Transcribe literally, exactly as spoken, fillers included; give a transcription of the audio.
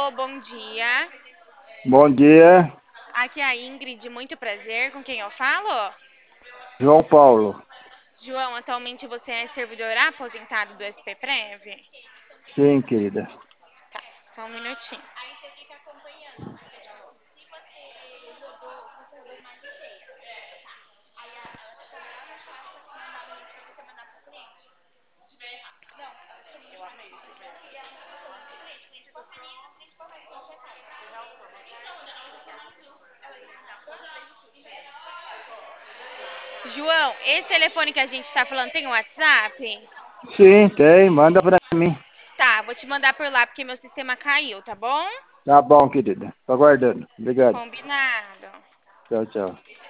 Alô, bom dia. Bom dia, Aqui é a Ingrid, muito prazer. Com quem eu falo? João Paulo. João, atualmente você é servidor aposentado do S P Prev? Sim, querida. Tá, só um minutinho. João, esse telefone que a gente tá falando tem um WhatsApp? Sim, tem. Manda pra mim. Tá, vou te mandar por lá porque meu sistema caiu, tá bom? Tá bom, querida. Tô aguardando. Obrigado. Combinado. Tchau, tchau.